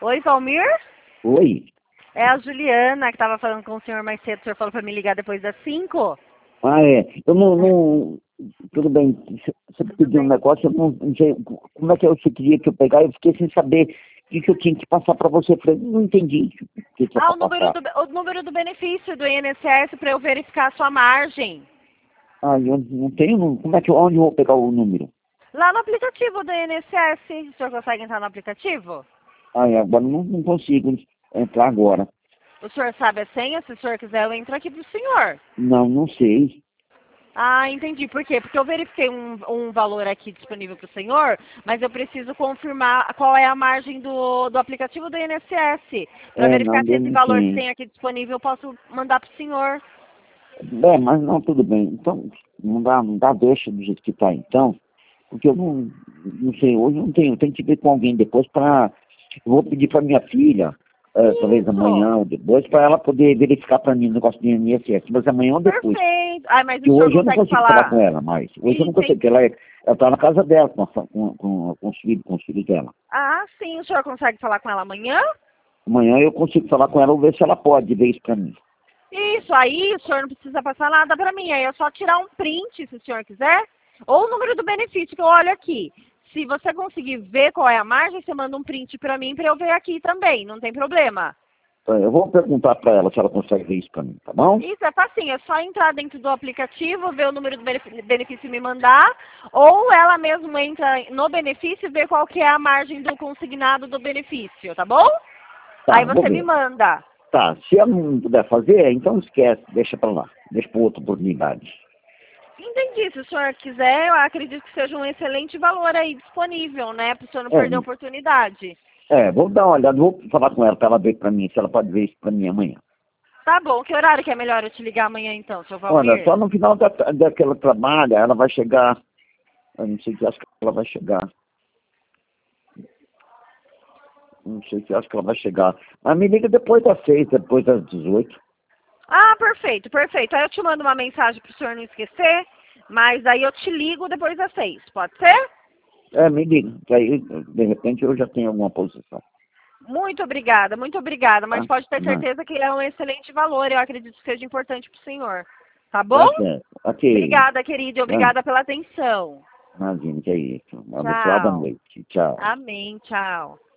Oi, Valmir? Oi. É a Juliana que estava falando com o senhor mais cedo. O senhor falou para me ligar depois das 5? Ah, é. Eu não... Tudo bem. Você Tudo pediu um bem. negócio, eu não sei como é que você queria que eu pegar. Eu fiquei sem saber o que eu tinha que passar para você. Eu falei, não entendi o que é Ah, para passar. o número do benefício do INSS para eu verificar a sua margem. Ah, eu não tenho... Como é que onde eu vou pegar o número? Lá no aplicativo do INSS. O senhor consegue entrar no aplicativo? Ah, é, agora não consigo entrar agora. O senhor sabe a senha? Se o senhor quiser, eu entro aqui pro senhor. Não sei. Ah, entendi. Por quê? Porque eu verifiquei um valor aqui disponível para o senhor, mas eu preciso confirmar qual é a margem do aplicativo do INSS. Para É, verificar não, se eu esse não valor que tenho. tem aqui disponível eu posso mandar para o senhor. É, mas não, tudo bem. Então, não dá deixa do jeito que tá, então. Porque eu não sei, hoje eu não tenho. Eu tenho que ver com alguém depois para... Eu vou pedir para minha filha, talvez Isso! amanhã ou depois, para ela poder verificar para mim o negócio do INSS. Mas amanhã ou depois. Perfeito. Ah, mas o Que senhor hoje eu não consegue consigo falar falar? com ela mais. Hoje eu não consigo, porque Entendi. ela tá na casa dela com os filhos dela. Ah, sim. O senhor consegue falar com ela amanhã? Amanhã eu consigo falar com ela, vou ver se ela pode ver isso para mim. Isso, aí o senhor não precisa passar nada para mim. Aí é só tirar um print, se o senhor quiser, ou o número do benefício que eu olho aqui. Se você conseguir ver qual é a margem, você manda um print para mim para eu ver aqui também, não tem problema. Eu vou perguntar para ela se ela consegue ver isso para mim, tá bom? Isso é facinho, é só entrar dentro do aplicativo, ver o número do benefício e me mandar, ou ela mesmo entra no benefício e vê qual que é a margem do consignado do benefício, tá bom? Tá, Aí vou você me ver. manda. Tá, se ela não puder fazer, então esquece, deixa para lá. Deixa para outra oportunidade. Entendi. Se o senhor quiser, eu acredito que seja um excelente valor aí disponível, né? Para o senhor não É, perder a oportunidade. vou dar uma olhada, vou falar com ela para ela ver para mim, se ela pode ver isso para mim amanhã. Tá bom. Que horário que é melhor eu te ligar amanhã então, seu Olha, Valmir? só no final daquela trabalho, ela vai chegar, eu não sei que acho que ela vai chegar, não sei que acho que ela vai chegar. Mas me liga depois das 6, depois das 18. Ah, perfeito, perfeito. Aí eu te mando uma mensagem para o senhor não esquecer, mas aí eu te ligo depois das 6, pode ser? Me liga, que aí, de repente, eu já tenho alguma posição, Muito obrigada, mas tá? pode ter Não, certeza que é um excelente valor, eu acredito que seja importante para o senhor. Tá bom? tá certo. Ok. Obrigada, querida, e Ah, obrigada pela atenção. imagina que é isso. Uma abençoada Tchau. noite. Tchau. Amém, tchau.